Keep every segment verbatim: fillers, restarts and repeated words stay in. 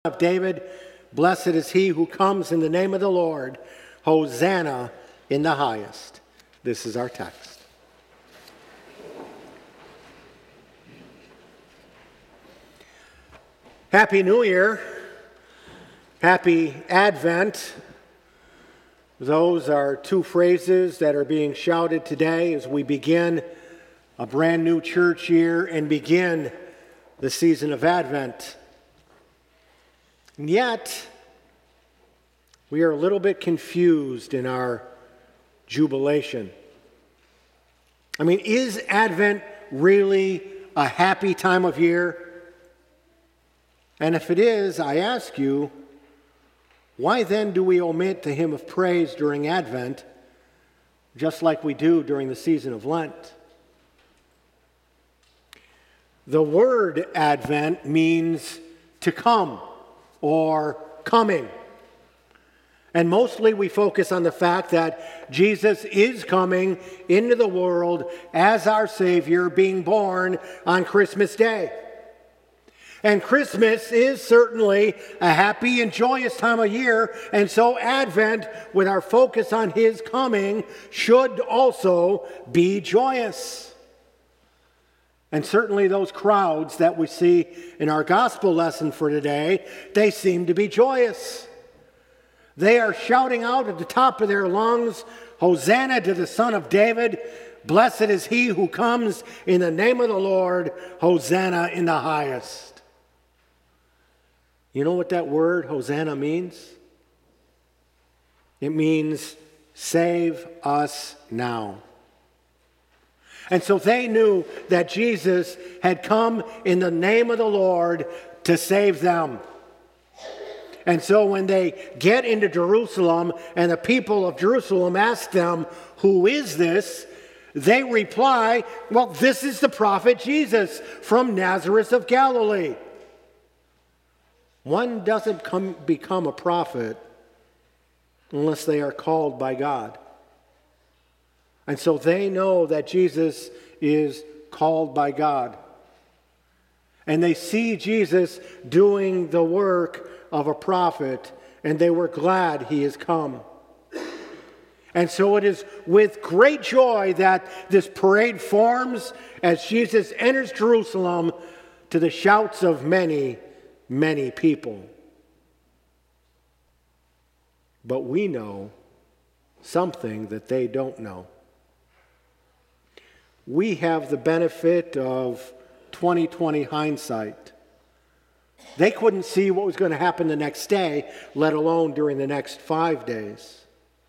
of David, blessed is he who comes in the name of the Lord. Hosanna in the highest. This is our text. Happy New Year. Happy Advent. Those are two phrases that are being shouted today as we begin a brand new church year and begin the season of Advent. And yet, we are a little bit confused in our jubilation. I mean, is Advent really a happy time of year? And if it is, I ask you, why then do we omit the hymn of praise during Advent, just like we do during the season of Lent? The word Advent means to come or coming. And mostly we focus on the fact that Jesus is coming into the world as our Savior, being born on Christmas Day. And Christmas is certainly a happy and joyous time of year, and so Advent, with our focus on His coming, should also be joyous. And certainly those crowds that we see in our gospel lesson for today, they seem to be joyous. They are shouting out at the top of their lungs, Hosanna to the Son of David. Blessed is he who comes in the name of the Lord. Hosanna in the highest. You know what that word, Hosanna, means? It means save us now. And so they knew that Jesus had come in the name of the Lord to save them. And so when they get into Jerusalem and the people of Jerusalem ask them, who is this? They reply, well, this is the prophet Jesus from Nazareth of Galilee. One doesn't come, become a prophet unless they are called by God. And so they know that Jesus is called by God. And they see Jesus doing the work of a prophet, and they were glad he has come. And so it is with great joy that this parade forms as Jesus enters Jerusalem to the shouts of many, many people. But we know something that they don't know. We have the benefit of twenty twenty hindsight. They couldn't see what was going to happen the next day, let alone during the next five days.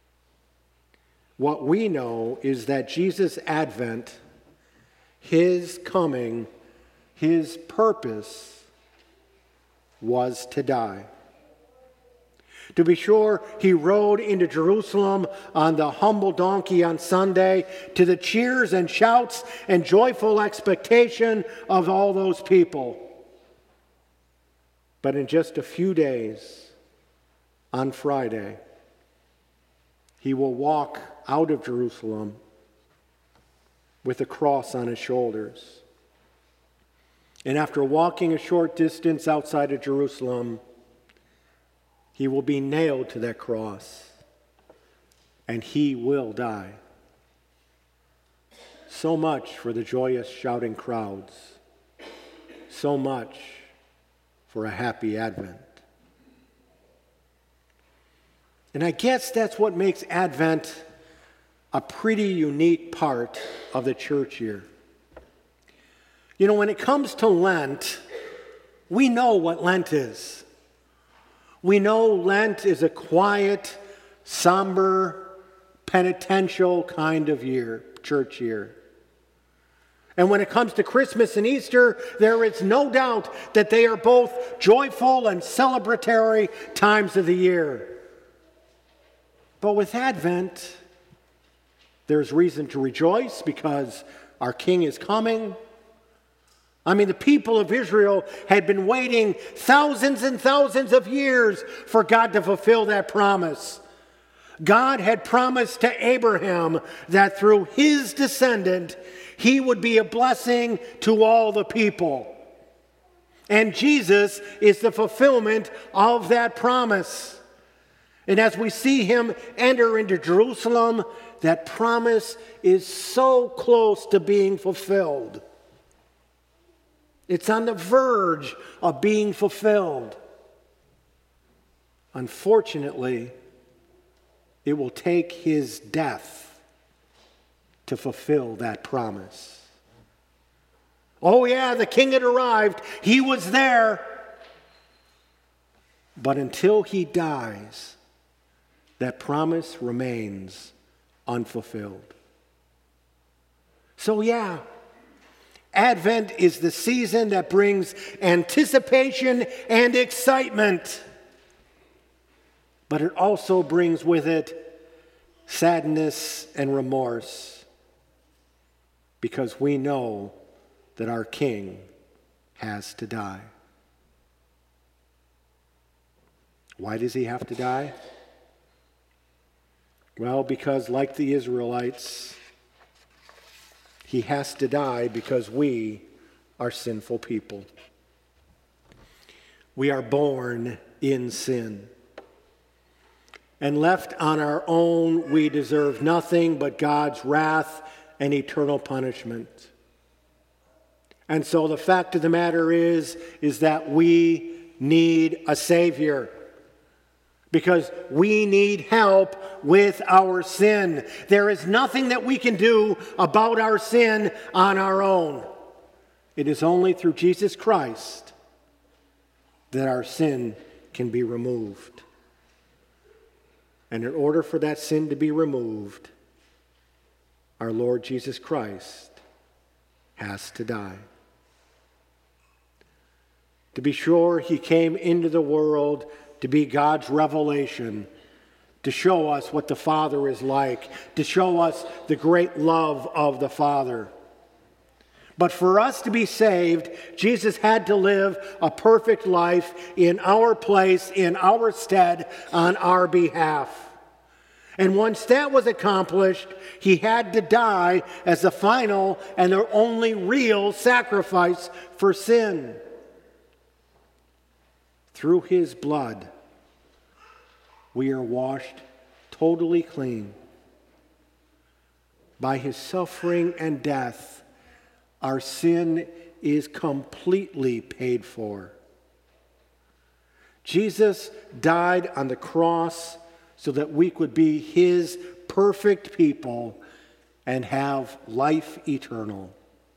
What we know is that Jesus' advent, his coming, his purpose was to die. To be sure, he rode into Jerusalem on the humble donkey on Sunday to the cheers and shouts and joyful expectation of all those people. But in just a few days, on Friday, he will walk out of Jerusalem with a cross on his shoulders. And after walking a short distance outside of Jerusalem, he will be nailed to that cross, and he will die. So much for the joyous shouting crowds. So much for a happy Advent. And I guess that's what makes Advent a pretty unique part of the church year. You know, when it comes to Lent, we know what Lent is. We know Lent is a quiet, somber, penitential kind of year, church year. And when it comes to Christmas and Easter, there is no doubt that they are both joyful and celebratory times of the year. But with Advent, there's reason to rejoice because our King is coming. I mean, the people of Israel had been waiting thousands and thousands of years for God to fulfill that promise. God had promised to Abraham that through his descendant, he would be a blessing to all the people. And Jesus is the fulfillment of that promise. And as we see him enter into Jerusalem, that promise is so close to being fulfilled. It's on the verge of being fulfilled. Unfortunately, it will take his death to fulfill that promise. Oh yeah, the king had arrived. He was there. But until he dies, that promise remains unfulfilled. So yeah, Advent is the season that brings anticipation and excitement. But it also brings with it sadness and remorse, because we know that our King has to die. Why does he have to die? Well, because like the Israelites, he has to die because we are sinful people. We are born in sin. And left on our own, we deserve nothing but God's wrath and eternal punishment. And so the fact of the matter is, is that we need a Savior. Because we need help with our sin. There is nothing that we can do about our sin on our own. It is only through Jesus Christ that our sin can be removed. And in order for that sin to be removed, our Lord Jesus Christ has to die. To be sure, he came into the world to be God's revelation, to show us what the Father is like, to show us the great love of the Father. But for us to be saved, Jesus had to live a perfect life in our place, in our stead, on our behalf. And once that was accomplished, he had to die as the final and the only real sacrifice for sin. Through his blood, we are washed totally clean. By his suffering and death, our sin is completely paid for. Jesus died on the cross so that we could be his perfect people and have life eternal.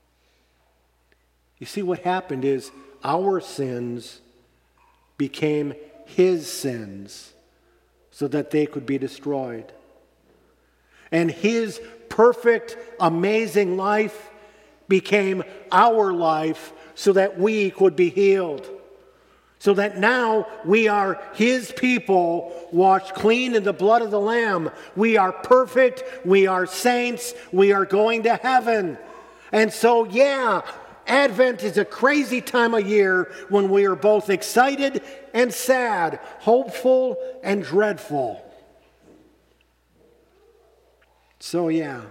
You see, what happened is our sins became his sins so that they could be destroyed. And his perfect, amazing life became our life so that we could be healed. So that now we are his people, washed clean in the blood of the Lamb. We are perfect, we are saints, we are going to heaven. And so, yeah, Advent is a crazy time of year when we are both excited and sad, hopeful and dreadful. So, yeah,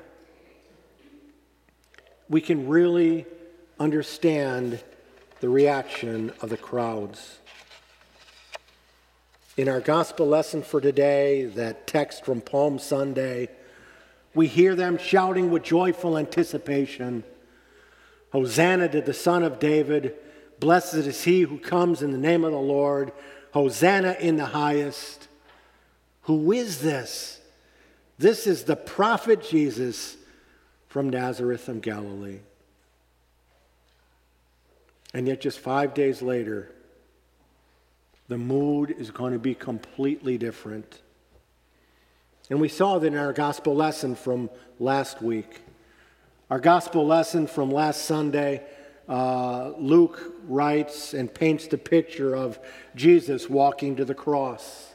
we can really understand the reaction of the crowds. In our gospel lesson for today, that text from Palm Sunday, we hear them shouting with joyful anticipation, "Hosanna to the Son of David, blessed is he who comes in the name of the Lord, Hosanna in the highest." Who is this? This is the prophet Jesus from Nazareth of Galilee. And yet just five days later, the mood is going to be completely different. And we saw that in our gospel lesson from last week. Our gospel lesson from last Sunday, uh, Luke writes and paints the picture of Jesus walking to the cross.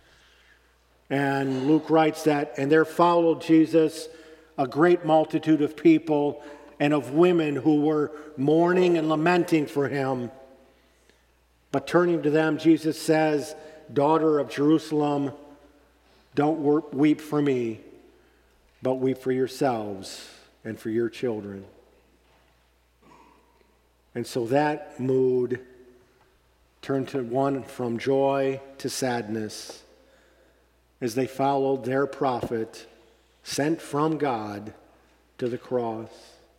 And Luke writes that, "And there followed Jesus a great multitude of people and of women who were mourning and lamenting for him. But turning to them, Jesus says, 'Daughter of Jerusalem, don't weep for me, but weep for yourselves and for your children.'" And so that mood turned to one from joy to sadness as they followed their prophet sent from God to the cross.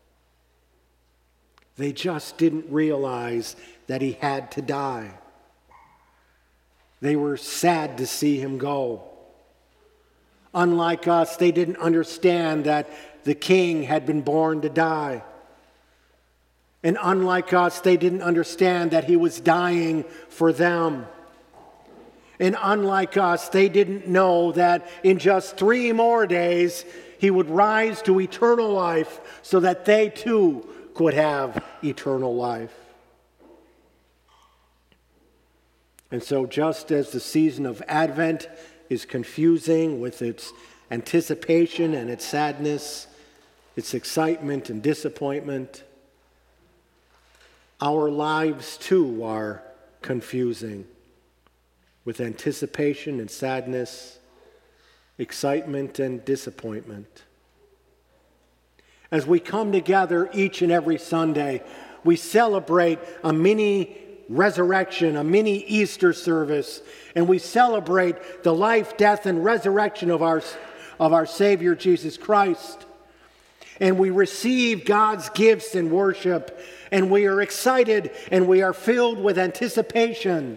They just didn't realize that he had to die. They were sad to see him go. Unlike us, they didn't understand that the king had been born to die. And unlike us, they didn't understand that he was dying for them. And unlike us, they didn't know that in just three more days, he would rise to eternal life so that they too could have eternal life. And so just as the season of Advent is confusing with its anticipation and its sadness, its excitement and disappointment, our lives too are confusing with anticipation and sadness, excitement and disappointment. As we come together each and every Sunday, we celebrate a mini resurrection, a mini Easter service, and we celebrate the life, death, and resurrection of our, of our Savior Jesus Christ. And we receive God's gifts in worship, and we are excited and we are filled with anticipation.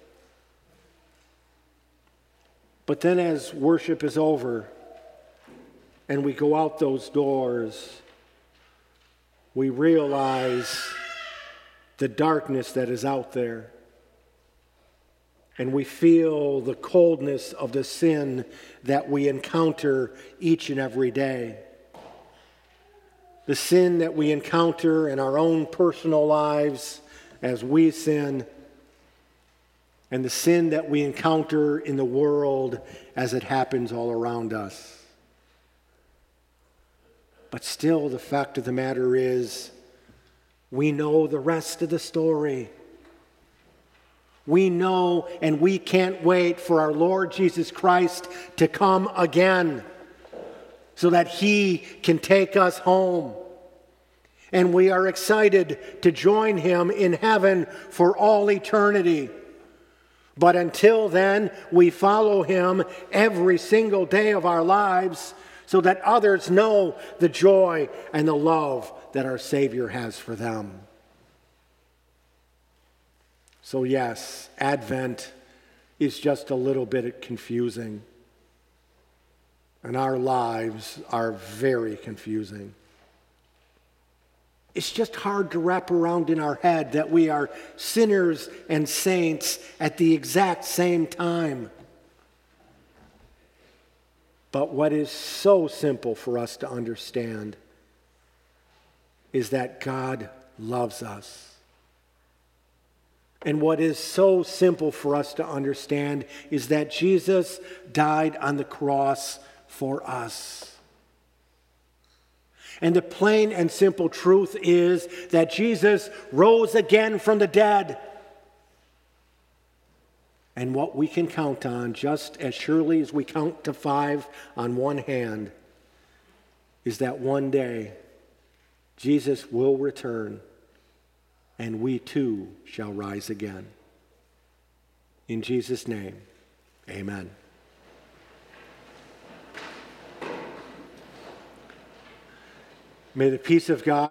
But then as worship is over and we go out those doors, we realize the darkness that is out there. And we feel the coldness of the sin that we encounter each and every day. The sin that we encounter in our own personal lives as we sin, and the sin that we encounter in the world as it happens all around us. But still, the fact of the matter is, we know the rest of the story. We know, and we can't wait for our Lord Jesus Christ to come again so that he can take us home. And we are excited to join him in heaven for all eternity. But until then, we follow him every single day of our lives so that others know the joy and the love that our Savior has for them. So yes, Advent is just a little bit confusing. And our lives are very confusing. It's just hard to wrap around in our head that we are sinners and saints at the exact same time. But what is so simple for us to understand is that God loves us. And what is so simple for us to understand is that Jesus died on the cross for us. And the plain and simple truth is that Jesus rose again from the dead. And what we can count on, just as surely as we count to five on one hand, is that one day Jesus will return and we too shall rise again. In Jesus' name, amen. May the peace of God